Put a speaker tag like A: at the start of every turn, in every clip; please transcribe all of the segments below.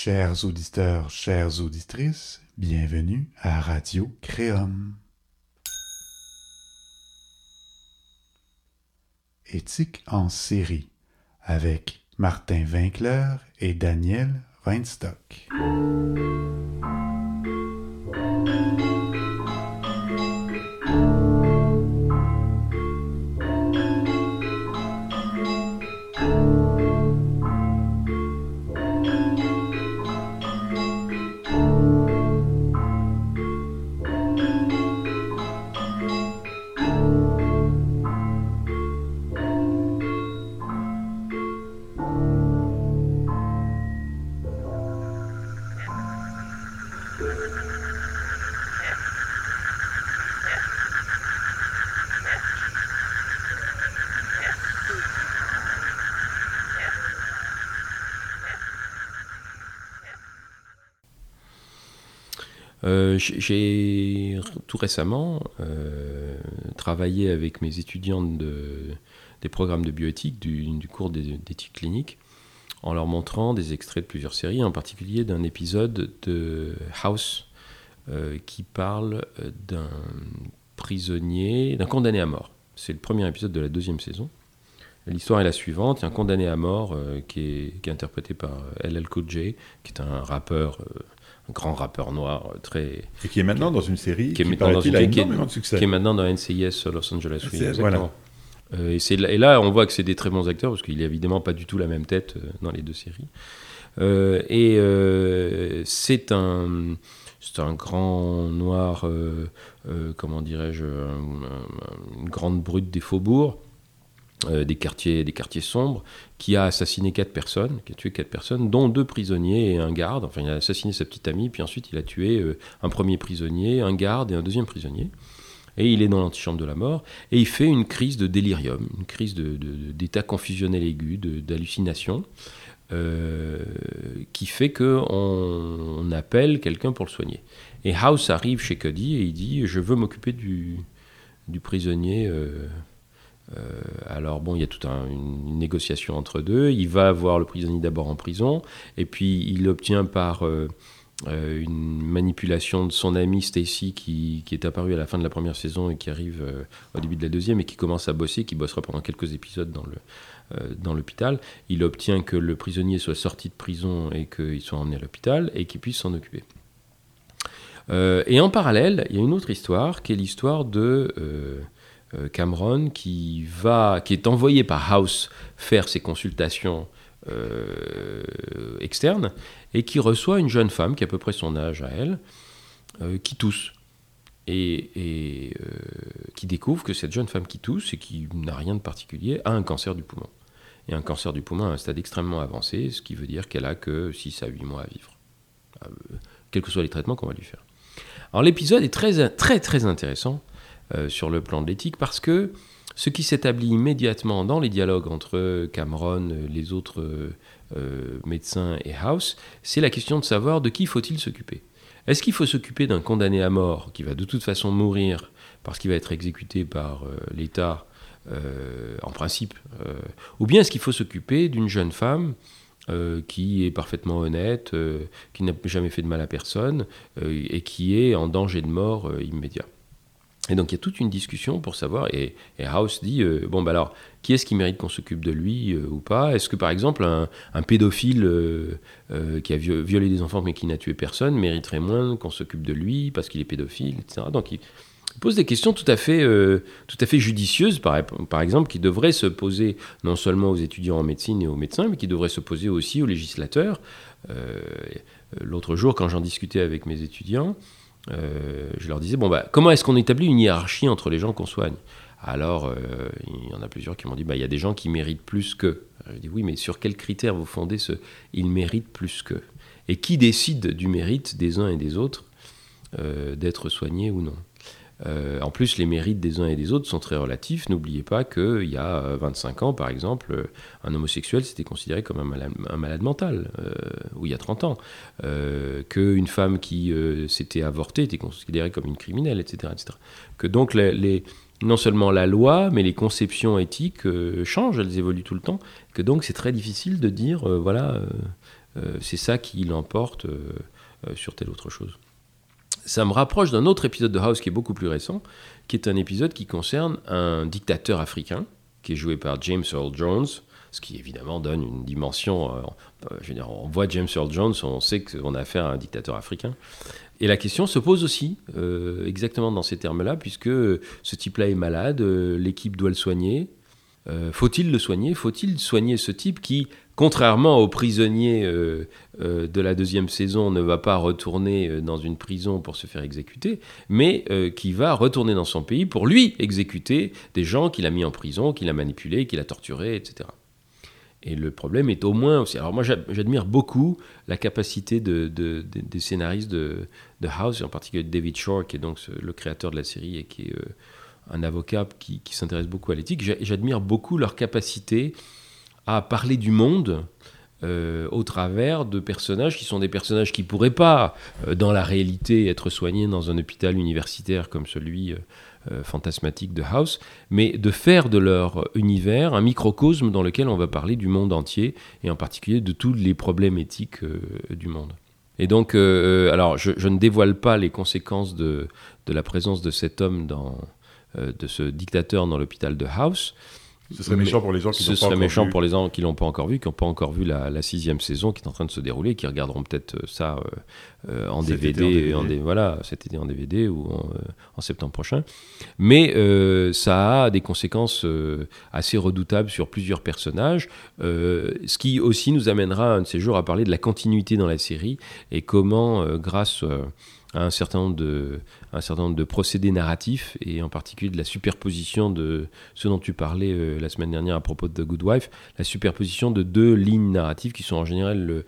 A: Chers auditeurs, chères auditrices, bienvenue à Radio Créum. Éthique en série avec Martin Winkler et Daniel Weinstock.
B: J'ai tout récemment travaillé avec mes étudiants des programmes de bioéthique, du cours d'éthique clinique, en leur montrant des extraits de plusieurs séries, en particulier d'un épisode de House qui parle d'un prisonnier, d'un condamné à mort. C'est le premier épisode de la 2e saison. L'histoire est la suivante, il y a un condamné à mort qui est interprété par LL Cool J, qui est un rappeur... un grand rappeur noir très...
C: Et qui est maintenant dans une série
B: qui a
C: énormément de succès.
B: Qui est maintenant dans NCIS Los Angeles. Oui,
C: voilà.
B: Et là, on voit que c'est des très bons acteurs, parce qu'il n'est évidemment pas du tout la même tête dans les deux séries. C'est un grand noir, comment dirais-je, une grande brute des faubourgs, des quartiers sombres, qui a assassiné 4 personnes, qui a tué 4 personnes, dont 2 prisonniers et un garde. Enfin, il a assassiné sa petite amie, puis ensuite il a tué un premier prisonnier, un garde et un deuxième prisonnier. Et il est dans l'antichambre de la mort, et il fait une crise de délirium, une crise d'état confusionnel aigu, d'hallucination, qui fait qu'on appelle quelqu'un pour le soigner. Et House arrive chez Cody et il dit « Je veux m'occuper du prisonnier... alors bon, il y a toute une négociation entre deux. Il va voir le prisonnier d'abord en prison, et puis il obtient par une manipulation de son ami Stacy qui est apparu à la fin de la première saison et qui arrive au début de la 2e et qui commence à bosser, qui bossera pendant quelques épisodes dans l'hôpital. Il obtient que le prisonnier soit sorti de prison et qu'il soit emmené à l'hôpital et qu'il puisse s'en occuper. Et en parallèle, il y a une autre histoire qui est l'histoire de... Cameron qui est envoyé par House faire ses consultations externes et qui reçoit une jeune femme qui a à peu près son âge à elle, qui tousse et qui découvre que cette jeune femme qui tousse et qui n'a rien de particulier a un cancer du poumon, et un cancer du poumon à un stade extrêmement avancé, ce qui veut dire qu'elle a que 6 à 8 mois à vivre, quels que soient les traitements qu'on va lui faire. Alors l'épisode est très très très intéressant sur le plan de l'éthique, parce que ce qui s'établit immédiatement dans les dialogues entre Cameron, les autres médecins et House, c'est la question de savoir de qui faut-il s'occuper. Est-ce qu'il faut s'occuper d'un condamné à mort qui va de toute façon mourir parce qu'il va être exécuté par l'État en principe, ou bien est-ce qu'il faut s'occuper d'une jeune femme qui est parfaitement honnête, qui n'a jamais fait de mal à personne et qui est en danger de mort immédiat. Et donc il y a toute une discussion pour savoir, et House dit, alors, qui est-ce qui mérite qu'on s'occupe de lui ou pas ? Est-ce que par exemple un pédophile qui a violé des enfants mais qui n'a tué personne mériterait moins qu'on s'occupe de lui parce qu'il est pédophile, etc. Donc il pose des questions tout à fait judicieuses, par exemple, qui devraient se poser non seulement aux étudiants en médecine et aux médecins, mais qui devraient se poser aussi aux législateurs. L'autre jour, quand j'en discutais avec mes étudiants, je leur disais, comment est-ce qu'on établit une hiérarchie entre les gens qu'on soigne ? Alors, il y en a plusieurs qui m'ont dit, il y a des gens qui méritent plus qu'eux. Je dis, oui, mais sur quels critères vous fondez ce « ils méritent plus qu'eux » ? Et qui décide du mérite des uns et des autres d'être soignés ou non ? En plus, les mérites des uns et des autres sont très relatifs. N'oubliez pas qu'il y a 25 ans, par exemple, un homosexuel c'était considéré comme un malade mental, ou il y a 30 ans, qu'une femme qui s'était avortée était considérée comme une criminelle, etc. etc. Que donc non seulement la loi, mais les conceptions éthiques changent, elles évoluent tout le temps, que donc c'est très difficile de dire, c'est ça qui l'emporte sur telle autre chose. Ça me rapproche d'un autre épisode de House qui est beaucoup plus récent, qui est un épisode qui concerne un dictateur africain, qui est joué par James Earl Jones, ce qui évidemment donne une dimension... je veux dire, on voit James Earl Jones, on sait qu'on a affaire à un dictateur africain. Et la question se pose aussi, exactement dans ces termes-là, puisque ce type-là est malade, l'équipe doit le soigner. Faut-il le soigner ? Faut-il soigner ce type qui, contrairement aux prisonniers de la deuxième saison, ne va pas retourner dans une prison pour se faire exécuter, mais qui va retourner dans son pays pour lui exécuter des gens qu'il a mis en prison, qu'il a manipulés, qu'il a torturés, etc. Et le problème est au moins aussi... Alors moi, j'admire beaucoup la capacité des scénaristes de House, en particulier David Shore, qui est donc le créateur de la série et qui est un avocat qui s'intéresse beaucoup à l'éthique. J'admire beaucoup leur capacité à parler du monde au travers de personnages qui sont des personnages qui ne pourraient pas, dans la réalité, être soignés dans un hôpital universitaire comme celui fantasmatique de House, mais de faire de leur univers un microcosme dans lequel on va parler du monde entier, et en particulier de tous les problèmes éthiques du monde. Et donc, alors, je ne dévoile pas les conséquences de la présence de cet homme, de ce dictateur dans l'hôpital de House.
C: Ce serait méchant pour les gens qui l'ont pas encore vu.
B: Ce serait méchant pour les gens qui l'ont pas encore vu, qui n'ont pas encore vu la 6e saison qui est en train de se dérouler, qui regarderont peut-être ça en DVD, cet été en DVD ou en septembre prochain. Mais ça a des conséquences assez redoutables sur plusieurs personnages, ce qui aussi nous amènera un de ces jours à parler de la continuité dans la série et comment, grâce à un certain nombre de procédés narratifs, et en particulier de la superposition de ce dont tu parlais la semaine dernière à propos de The Good Wife, la superposition de deux lignes narratives qui sont en général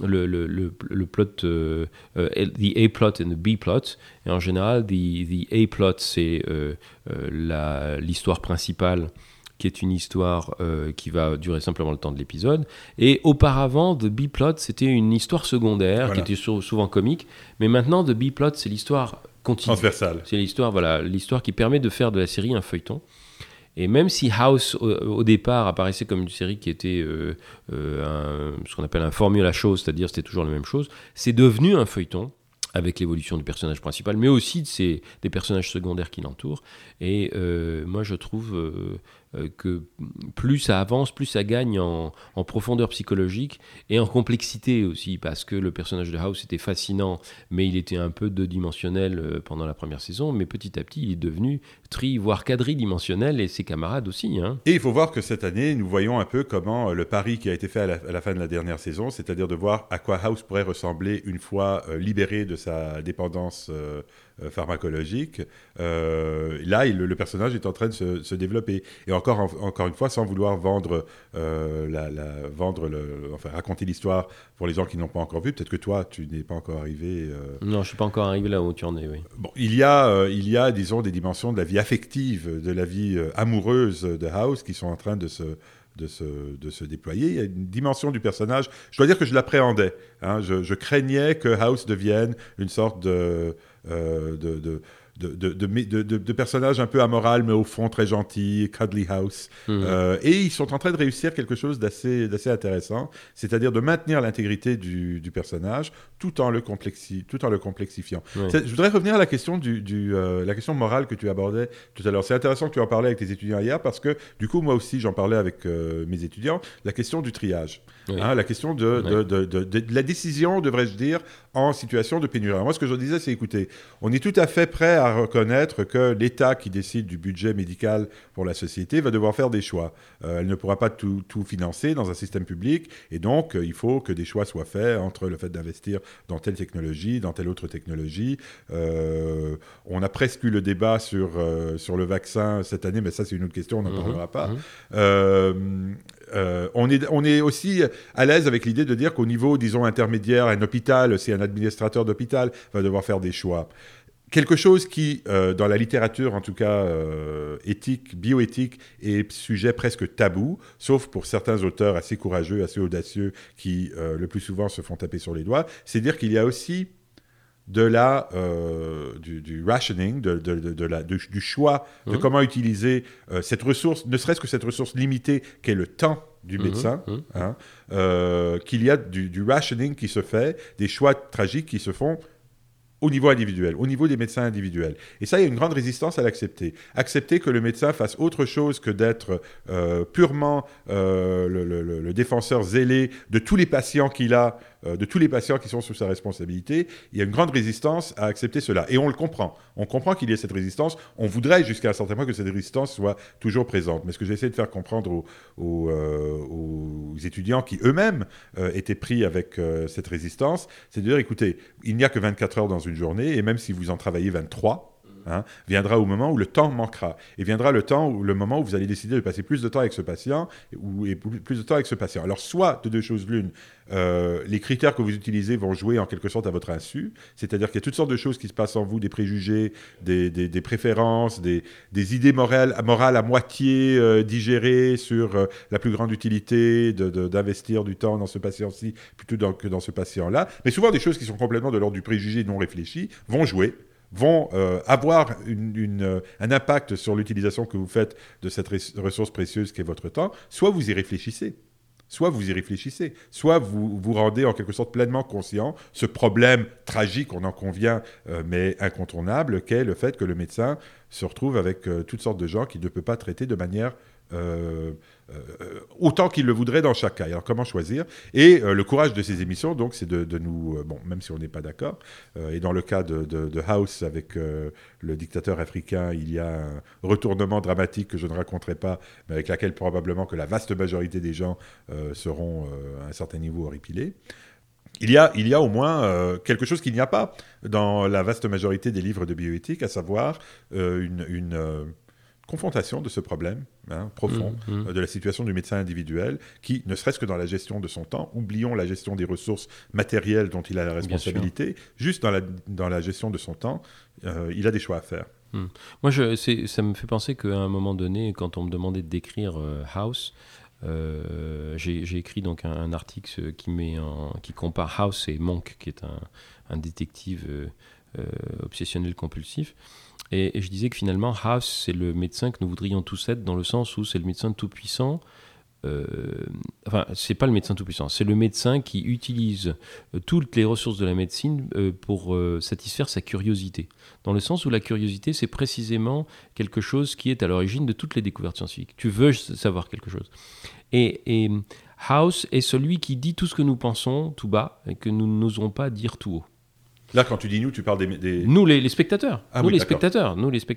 B: le plot, the A-plot and the B-plot. Et en général, the A-plot, c'est l'histoire principale, qui est une histoire qui va durer simplement le temps de l'épisode. Et auparavant, The B-Plot, c'était une histoire secondaire, qui était souvent comique. Mais maintenant, The B-Plot, c'est l'histoire continue.
C: Transversale.
B: C'est l'histoire qui permet de faire de la série un feuilleton. Et même si House, au départ, apparaissait comme une série qui était ce qu'on appelle un formula show, c'est-à-dire c'était toujours la même chose, c'est devenu un feuilleton, avec l'évolution du personnage principal, mais aussi des personnages secondaires qui l'entourent. Et moi, je trouve que plus ça avance, plus ça gagne en profondeur psychologique et en complexité aussi, parce que le personnage de House était fascinant, mais il était un peu deux-dimensionnel pendant la première saison, mais petit à petit, il est devenu voire quadridimensionnel, et ses camarades aussi. Hein.
C: Et il faut voir que cette année, nous voyons un peu comment le pari qui a été fait à la fin de la dernière saison, c'est-à-dire de voir à quoi House pourrait ressembler une fois libéré de sa dépendance pharmacologique. Là, le personnage est en train de se développer. Et encore une fois, sans vouloir raconter l'histoire pour les gens qui n'ont pas encore vu. Peut-être que toi, tu n'es pas encore arrivé.
B: Non, je ne suis pas encore arrivé là où tu en es, oui.
C: Bon, il y a, disons, des dimensions de la vie affective, de la vie amoureuse de House qui sont en train de se déployer. Il y a une dimension du personnage. Je dois dire que je l'appréhendais. Hein. Je craignais que House devienne une sorte de personnages un peu amoral, mais au fond très gentil, Cuddly House. Et ils sont en train de réussir quelque chose d'assez intéressant, c'est-à-dire de maintenir l'intégrité du personnage tout en le complexifiant.
B: Oui.
C: Je voudrais revenir à la question la question morale que tu abordais tout à l'heure. C'est intéressant que tu en parlais avec tes étudiants hier, parce que du coup, moi aussi, j'en parlais avec mes étudiants, la question du triage. Oui. Hein, la question de la décision, devrais-je dire, en situation de pénurie. Alors moi, ce que je disais, c'est, écoutez, on est tout à fait prêt à reconnaître que l'État qui décide du budget médical pour la société va devoir faire des choix. Elle ne pourra pas tout financer dans un système public, et donc il faut que des choix soient faits entre le fait d'investir dans telle technologie, dans telle autre technologie. On a presque eu le débat sur le vaccin cette année, mais ça c'est une autre question, on n'en parlera pas. On est aussi à l'aise avec l'idée de dire qu'au niveau, disons, intermédiaire, un hôpital, si un administrateur d'hôpital va devoir faire des choix. Quelque chose qui, dans la littérature, en tout cas éthique, bioéthique, est sujet presque tabou, sauf pour certains auteurs assez courageux, assez audacieux, qui le plus souvent se font taper sur les doigts, c'est dire qu'il y a aussi du rationing, du choix de comment utiliser cette ressource, ne serait-ce que cette ressource limitée qu'est le temps du médecin, qu'il y a du rationing qui se fait, des choix tragiques qui se font au niveau individuel, au niveau des médecins individuels. Et ça, il y a une grande résistance à l'accepter. Accepter que le médecin fasse autre chose que d'être purement le défenseur zélé de tous les patients qu'il a, de tous les patients qui sont sous sa responsabilité, il y a une grande résistance à accepter cela. Et on le comprend. On comprend qu'il y ait cette résistance. On voudrait jusqu'à un certain point que cette résistance soit toujours présente. Mais ce que j'essaie de faire comprendre aux étudiants qui eux-mêmes étaient pris avec cette résistance, c'est de dire, écoutez, il n'y a que 24 heures dans une journée, et même si vous en travaillez 23, viendra au moment où le temps manquera. Et viendra le moment où vous allez décider de passer plus de temps avec ce patient, et plus de temps avec ce patient. Alors, soit de deux choses l'une, les critères que vous utilisez vont jouer en quelque sorte à votre insu, c'est-à-dire qu'il y a toutes sortes de choses qui se passent en vous, des préjugés, des préférences, des idées morales à moitié digérées sur la plus grande utilité d'investir du temps dans ce patient-ci plutôt que dans ce patient-là. Mais souvent, des choses qui sont complètement de l'ordre du préjugé non réfléchi vont jouer, vont avoir un impact sur l'utilisation que vous faites de cette ressource précieuse qu'est votre temps. Soit vous y réfléchissez, soit vous vous rendez en quelque sorte pleinement conscient ce problème tragique, on en convient, mais incontournable, qu'est le fait que le médecin se retrouve avec toutes sortes de gens qu'il ne peut pas traiter de manière autant qu'il le voudrait dans chaque cas. Alors comment choisir? Et le courage de ces émissions, donc, c'est de nous, même si on n'est pas d'accord, et dans le cas de House avec le dictateur africain, il y a un retournement dramatique que je ne raconterai pas, mais avec laquelle probablement que la vaste majorité des gens seront à un certain niveau horripilés. Il y a au moins quelque chose qu'il n'y a pas dans la vaste majorité des livres de bioéthique, à savoir une confrontation de ce problème profond de la situation du médecin individuel qui, ne serait-ce que dans la gestion de son temps, oublions la gestion des ressources matérielles dont il a la responsabilité, juste dans la gestion de son temps, il a des choix à faire.
B: Moi, ça me fait penser qu'à un moment donné, quand on me demandait de décrire House, j'ai écrit donc un article qui compare House et Monk, qui est un détective obsessionnel compulsif. Et je disais que finalement, House, c'est le médecin que nous voudrions tous être, dans le sens où c'est le médecin tout-puissant. C'est pas le médecin tout-puissant, c'est le médecin qui utilise toutes les ressources de la médecine pour satisfaire sa curiosité. Dans le sens où la curiosité, c'est précisément quelque chose qui est à l'origine de toutes les découvertes scientifiques. Tu veux savoir quelque chose. Et House est celui qui dit tout ce que nous pensons tout bas et que nous n'osons pas dire tout haut.
C: Là, quand tu dis nous, tu parles des...
B: Nous, les spectateurs.
C: Ah,
B: nous,
C: oui,
B: les spectateurs.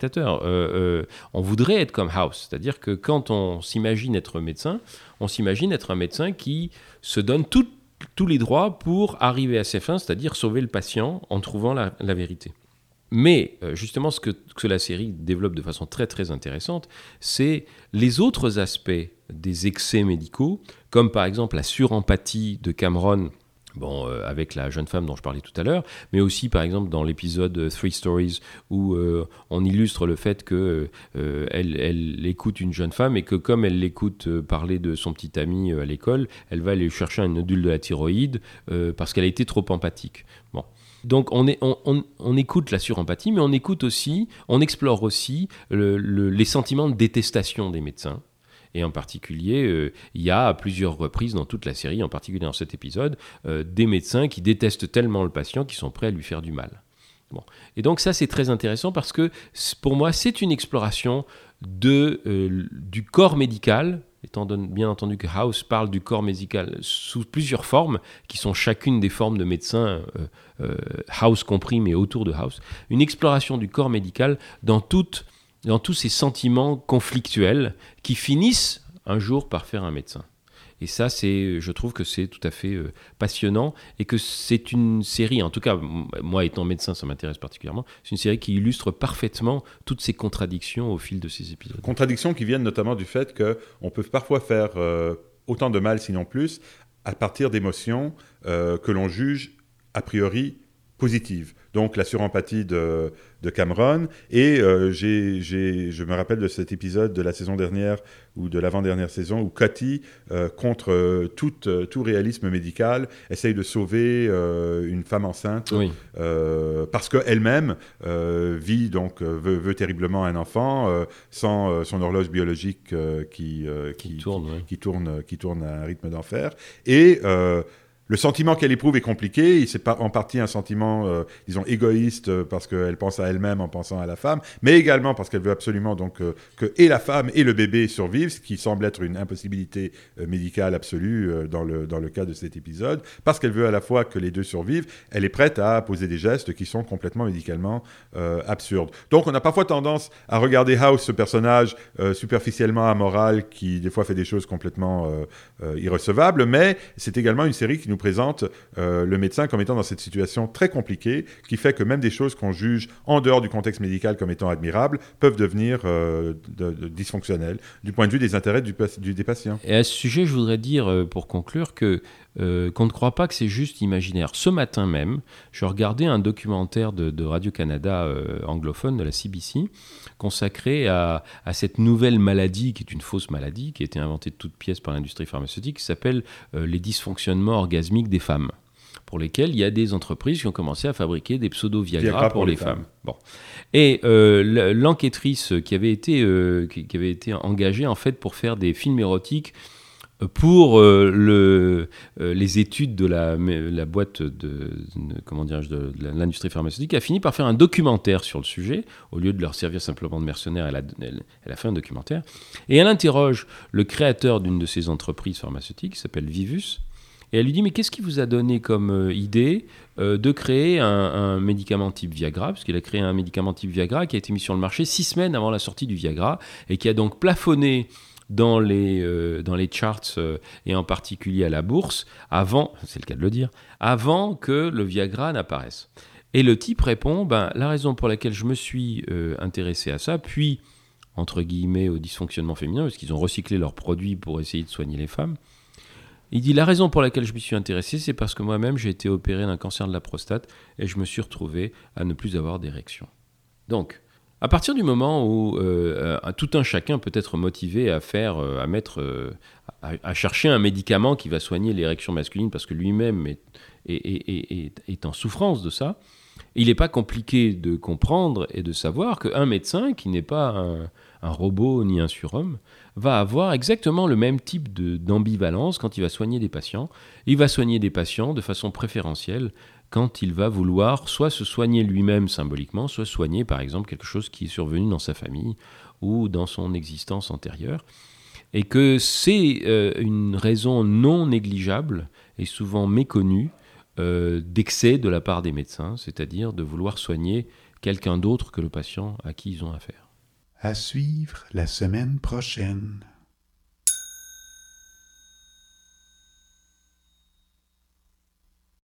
B: On voudrait être comme House. C'est-à-dire que quand on s'imagine être médecin, on s'imagine être un médecin qui se donne tous les droits pour arriver à ses fins, c'est-à-dire sauver le patient en trouvant la vérité. Mais justement, ce que la série développe de façon très très intéressante, c'est les autres aspects des excès médicaux, comme par exemple la surempathie de Cameron, avec la jeune femme dont je parlais tout à l'heure, mais aussi par exemple dans l'épisode Three Stories où on illustre le fait qu'elle écoute une jeune femme et que comme elle l'écoute parler de son petit ami à l'école, elle va aller chercher un nodule de la thyroïde parce qu'elle a été trop empathique. Donc on écoute la surempathie, mais on explore aussi les sentiments de détestation des médecins. Et en particulier, il y a à plusieurs reprises dans toute la série, en particulier dans cet épisode, des médecins qui détestent tellement le patient qu'ils sont prêts à lui faire du mal. Et donc ça, c'est très intéressant parce que pour moi, c'est une exploration du corps médical, étant donné bien entendu que House parle du corps médical sous plusieurs formes, qui sont chacune des formes de médecins, House compris, mais autour de House. Une exploration du corps médical dans tous ces sentiments conflictuels qui finissent un jour par faire un médecin. Et ça, je trouve que c'est tout à fait passionnant et que c'est une série, en tout cas, moi étant médecin, ça m'intéresse particulièrement, c'est une série qui illustre parfaitement toutes ces contradictions au fil de ces épisodes.
C: Contradictions qui viennent notamment du fait qu'on peut parfois faire autant de mal, sinon plus, à partir d'émotions que l'on juge a priori positive. Donc la surempathie de Cameron. Et je me rappelle de cet épisode de la saison dernière ou de l'avant-dernière saison où Cutty, contre tout réalisme médical, essaye de sauver une femme enceinte parce qu'elle-même veut terriblement un enfant sans son horloge biologique qui tourne à un rythme d'enfer. Et le sentiment qu'elle éprouve est compliqué. C'est en partie un sentiment, disons, égoïste parce qu'elle pense à elle-même en pensant à la femme, mais également parce qu'elle veut absolument donc que et la femme et le bébé survivent, ce qui semble être une impossibilité médicale absolue dans le cas de cet épisode. Parce qu'elle veut à la fois que les deux survivent, elle est prête à poser des gestes qui sont complètement médicalement absurdes. Donc on a parfois tendance à regarder House, ce personnage superficiellement amoral qui des fois fait des choses complètement irrecevables, mais c'est également une série qui nous présente le médecin comme étant dans cette situation très compliquée qui fait que même des choses qu'on juge en dehors du contexte médical comme étant admirables peuvent devenir dysfonctionnelles du point de vue des intérêts des patients.
B: Et à ce sujet, je voudrais dire, pour conclure, qu'on ne croit pas que c'est juste imaginaire. Ce matin même, je regardais un documentaire de Radio-Canada anglophone, de la CBC, consacré à cette nouvelle maladie, qui est une fausse maladie, qui a été inventée de toutes pièces par l'industrie pharmaceutique, qui s'appelle les dysfonctionnements orgasmiques des femmes, pour lesquels il y a des entreprises qui ont commencé à fabriquer des pseudo-Viagra pour les femmes. Bon. Et l'enquêtrice qui avait été engagée en fait pour faire des films érotiques pour les études de la boîte de l'industrie pharmaceutique, a fini par faire un documentaire sur le sujet. Au lieu de leur servir simplement de mercenaires, elle a fait un documentaire. Et elle interroge le créateur d'une de ces entreprises pharmaceutiques, qui s'appelle Vivus, et elle lui dit « Mais qu'est-ce qui vous a donné comme idée de créer un médicament type Viagra ?» Parce qu'il a créé un médicament type Viagra qui a été mis sur le marché 6 semaines avant la sortie du Viagra et qui a donc plafonné dans les charts et en particulier à la bourse, c'est le cas de le dire, avant que le Viagra n'apparaisse. Et le type répond, la raison pour laquelle je me suis intéressé à ça, puis, entre guillemets, au dysfonctionnement féminin, parce qu'ils ont recyclé leurs produits pour essayer de soigner les femmes, il dit, la raison pour laquelle je m'y suis intéressé, c'est parce que moi-même, j'ai été opéré d'un cancer de la prostate et je me suis retrouvé à ne plus avoir d'érection. Donc, à partir du moment où tout un chacun peut être motivé à chercher un médicament qui va soigner l'érection masculine parce que lui-même est en souffrance de ça, il n'est pas compliqué de comprendre et de savoir qu'un médecin, qui n'est pas un robot ni un surhomme, va avoir exactement le même type d'ambivalence quand il va soigner des patients. Il va soigner des patients de façon préférentielle quand il va vouloir soit se soigner lui-même symboliquement, soit soigner par exemple quelque chose qui est survenu dans sa famille ou dans son existence antérieure. Et que c'est une raison non négligeable et souvent méconnue d'excès de la part des médecins, c'est-à-dire de vouloir soigner quelqu'un d'autre que le patient à qui ils ont affaire.
A: À suivre la semaine prochaine.